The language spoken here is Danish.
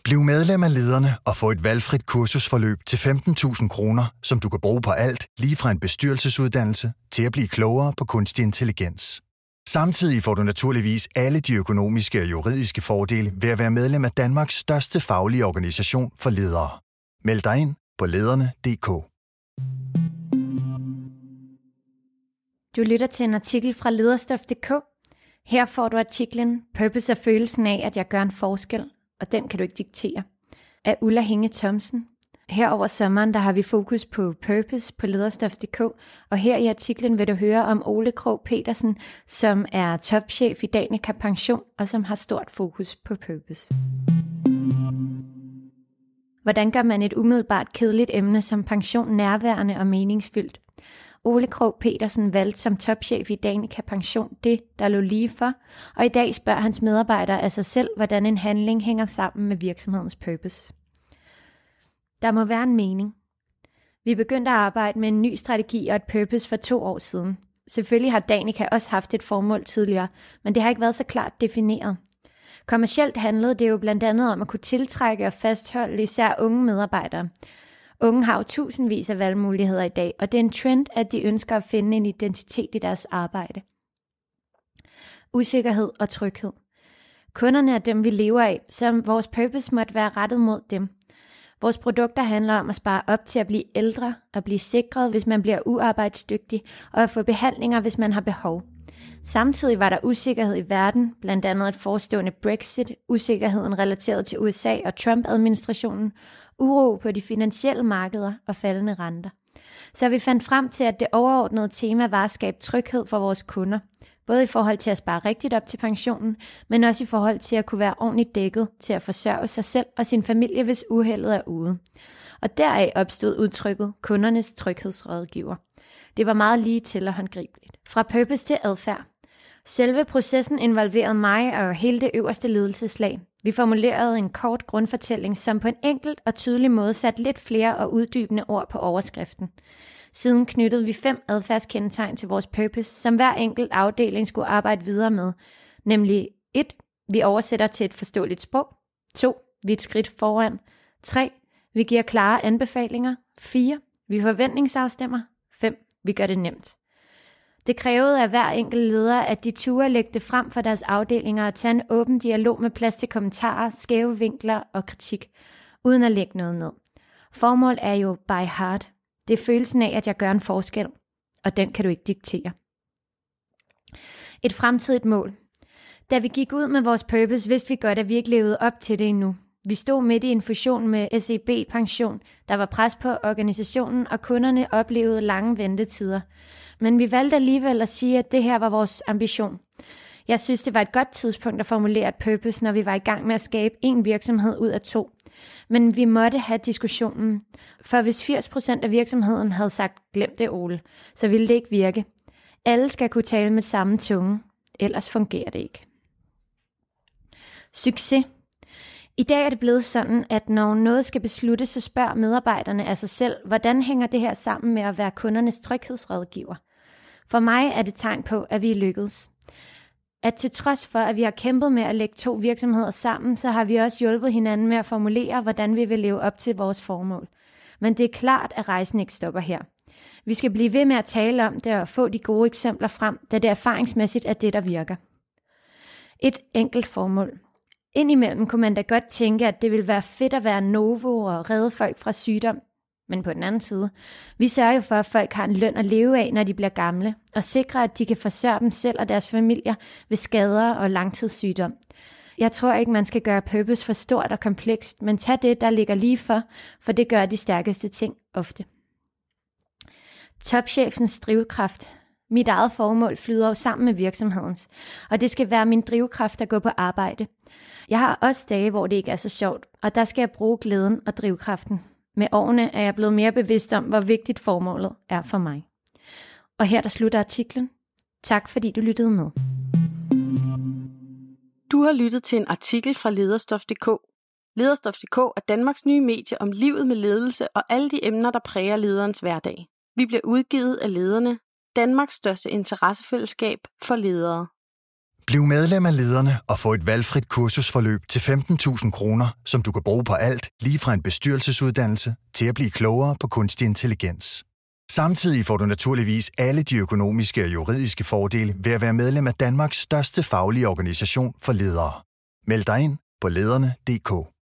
Bliv medlem af Lederne og få et valgfrit kursusforløb til 15.000 kroner, som du kan bruge på alt, lige fra en bestyrelsesuddannelse til at blive klogere på kunstig intelligens. Samtidig får du naturligvis alle de økonomiske og juridiske fordele ved at være medlem af Danmarks største faglige organisation for ledere. Meld dig ind på lederne.dk. Du lytter til en artikel fra Lederstof.dk. Her får du artiklen Purpose er følelsen af, at jeg gør en forskel, og den kan du ikke diktere, af Ulla Hinge Thomsen. Her over sommeren, der har vi fokus på purpose på Lederstof.dk, og her i artiklen vil du høre om Ole Krogh Petersen, som er topchef i Danica Pension, og som har stort fokus på purpose. Hvordan gør man et umiddelbart kedeligt emne som pension nærværende og meningsfyldt? Ole Krogh Petersen valgte som topchef i Danica Pension det, der lå lige for, og i dag spørger hans medarbejdere af sig selv, hvordan en handling hænger sammen med virksomhedens purpose. Der må være en mening. Vi begyndte at arbejde med en ny strategi og et purpose for 2 år siden. Selvfølgelig har Danica også haft et formål tidligere, men det har ikke været så klart defineret. Kommercielt handlede det jo blandt andet om at kunne tiltrække og fastholde især unge medarbejdere. Unge har jo tusindvis af valgmuligheder i dag, og det er en trend, at de ønsker at finde en identitet i deres arbejde. Usikkerhed og tryghed. Kunderne er dem, vi lever af, så vores purpose måtte være rettet mod dem. Vores produkter handler om at spare op til at blive ældre, at blive sikret, hvis man bliver uarbejdsdygtig, og at få behandlinger, hvis man har behov. Samtidig var der usikkerhed i verden, blandt andet et forestående Brexit, usikkerheden relateret til USA og Trump-administrationen, uro på de finansielle markeder og faldende renter. Så vi fandt frem til, at det overordnede tema var at skabe tryghed for vores kunder, både i forhold til at spare rigtigt op til pensionen, men også i forhold til at kunne være ordentligt dækket til at forsørge sig selv og sin familie, hvis uheldet er ude. Og deraf opstod udtrykket kundernes tryghedsrådgiver. Det var meget lige til og håndgribeligt. Fra purpose til adfærd. Selve processen involverede mig og hele det øverste ledelseslag. Vi formulerede en kort grundfortælling, som på en enkelt og tydelig måde satte lidt flere og uddybende ord på overskriften. Siden knyttede vi 5 adfærdskendetegn til vores purpose, som hver enkelt afdeling skulle arbejde videre med. Nemlig 1. Vi oversætter til et forståeligt sprog. 2. Vi er et skridt foran. 3. Vi giver klare anbefalinger. 4. Vi forventningsafstemmer. 5. Vi gør det nemt. Det krævede af hver enkelt leder, at de turde lægge det frem for deres afdelinger og tage en åben dialog med plads til kommentarer, skæve vinkler og kritik, uden at lægge noget ned. Formål er jo by heart. Det er følelsen af, at jeg gør en forskel, og den kan du ikke diktere. Et fremtidigt mål. Da vi gik ud med vores purpose, vidste vi godt, at vi ikke levede op til det endnu. Vi stod midt i en fusion med SEB Pension, der var pres på organisationen, og kunderne oplevede lange ventetider. Men vi valgte alligevel at sige, at det her var vores ambition. Jeg synes, det var et godt tidspunkt at formulere et purpose, når vi var i gang med at skabe en virksomhed ud af 2. Men vi måtte have diskussionen, for hvis 80% af virksomheden havde sagt, glem det, Ole, så ville det ikke virke. Alle skal kunne tale med samme tunge, ellers fungerer det ikke. Succes. I dag er det blevet sådan, at når noget skal besluttes, så spørger medarbejderne af sig selv, hvordan hænger det her sammen med at være kundernes tryghedsrådgiver. For mig er det tegn på, at vi er lykkedes. At til trods for, at vi har kæmpet med at lægge 2 virksomheder sammen, så har vi også hjulpet hinanden med at formulere, hvordan vi vil leve op til vores formål. Men det er klart, at rejsen ikke stopper her. Vi skal blive ved med at tale om det og få de gode eksempler frem, da det erfaringsmæssigt er det, der virker. Et enkelt formål. Indimellem kunne man da godt tænke, at det ville være fedt at være Novo og redde folk fra sygdom. Men på den anden side, vi sørger jo for, at folk har en løn at leve af, når de bliver gamle, og sikrer, at de kan forsørge dem selv og deres familier ved skader og langtidssygdom. Jeg tror ikke, man skal gøre purpose for stort og komplekst, men tag det, der ligger lige for det gør de stærkeste ting ofte. Topchefens drivkraft. Mit eget formål flyder jo sammen med virksomhedens, og det skal være min drivkraft at gå på arbejde. Jeg har også dage, hvor det ikke er så sjovt, og der skal jeg bruge glæden og drivkraften. Med årene er jeg blevet mere bevidst om, hvor vigtigt formålet er for mig. Og her der slutter artiklen. Tak fordi du lyttede med. Du har lyttet til en artikel fra Lederstof.dk. Lederstof.dk er Danmarks nye medie om livet med ledelse og alle de emner, der præger lederens hverdag. Vi bliver udgivet af Lederne, Danmarks største interessefællesskab for ledere. Bliv medlem af Lederne og få et valgfrit kursusforløb til 15.000 kroner, som du kan bruge på alt, lige fra en bestyrelsesuddannelse til at blive klogere på kunstig intelligens. Samtidig får du naturligvis alle de økonomiske og juridiske fordele ved at være medlem af Danmarks største faglige organisation for ledere. Meld dig ind på lederne.dk.